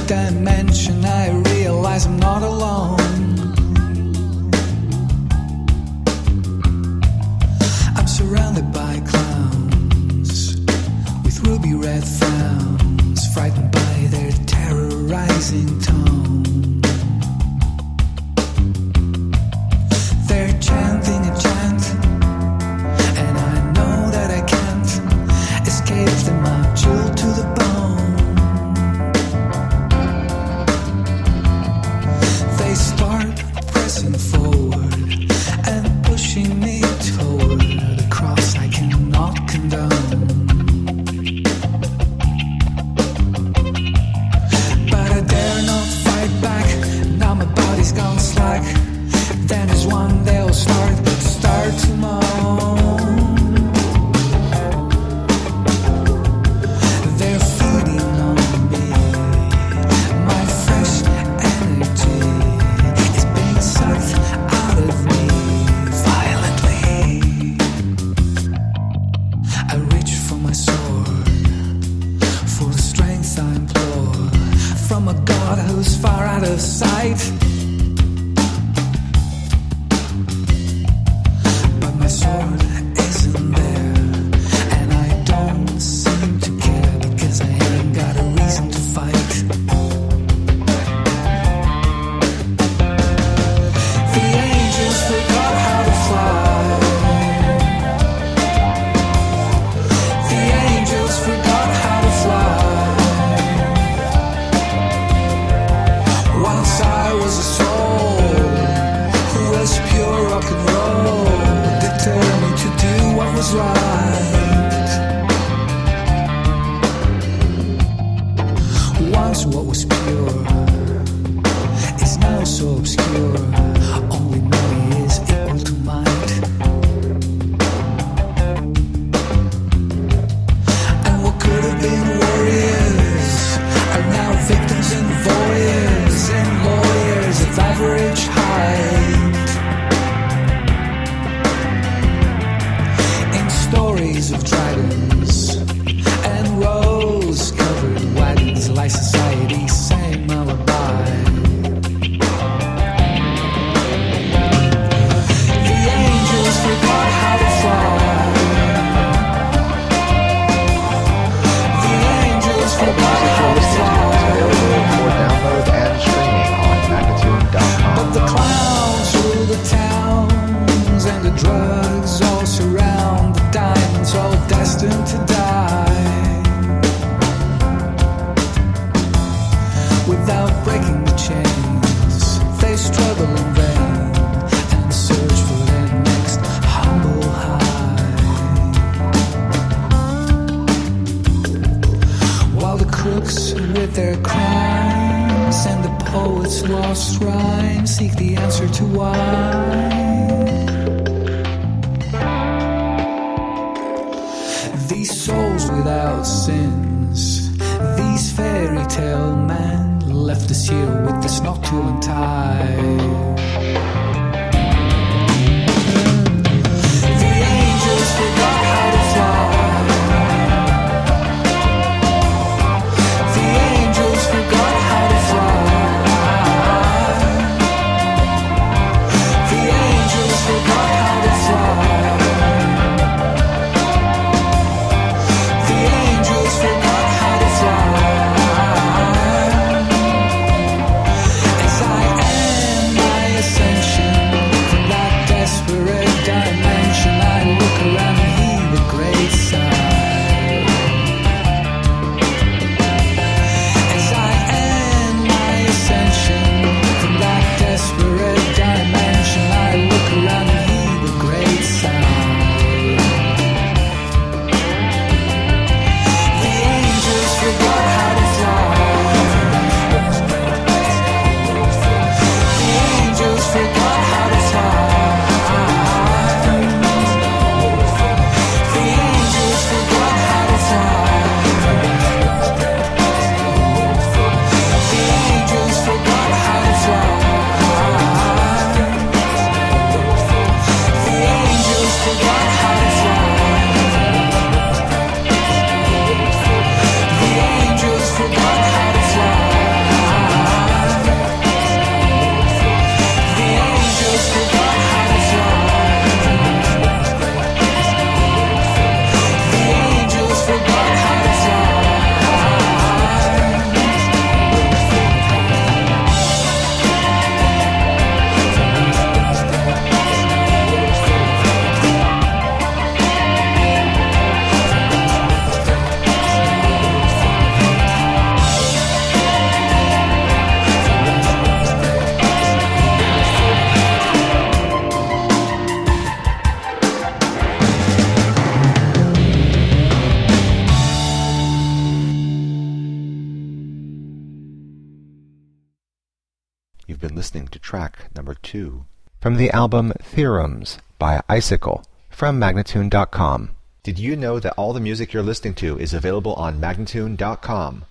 dimension, I realize I'm not alone. I'm surrounded by clowns with ruby red frowns, frightened by their terrorizing tone. They're chanting a chant, and I know that I can't escape them. I'm chilled to the bone. They start pressing forward and pushing me toward a cross I cannot condone. But I dare not fight back, now my body's gone slack. Then as one they'll start to moan. They're feeding on me, my fresh energy is being sucked out of me violently. I reach for my sword, for the strength I implore from a God who's far out of sight. My sword isn't there, and I don't seem to care because I ain't got a reason to fight. The angels forgot how to fly. The angels forgot how to fly. Once I was a soul who was pure rock and roll, determined to do what was right. Once what was pure is now so obscure. Only money is equal to might. And what could have been warriors are now victims and voyeurs and lawyers of average height. Stories of dragons and rose-covered wagons, like society's same alibi. The angels forgot how to fly. The angels forgot how to fly. For download and streaming on Magnitude.com. But the clowns rule the towns, and the drugs all surround the diamonds, all destined to die. Without breaking the chains, they struggle in vain and search for their next humble high. While the crooks with their crimes and the poets lost rhyme seek the answer to why. These souls without sins, these fairy tale men left us here with this nocturnal tide. The angels forgot how to fly. The angels forgot how to fly. The angels forgot how to fly. The angels forgot how to fly. As I end my You've been listening to track number 2 from the album Theorems by Icicle from Magnatune.com. Did you know that all the music you're listening to is available on Magnatune.com?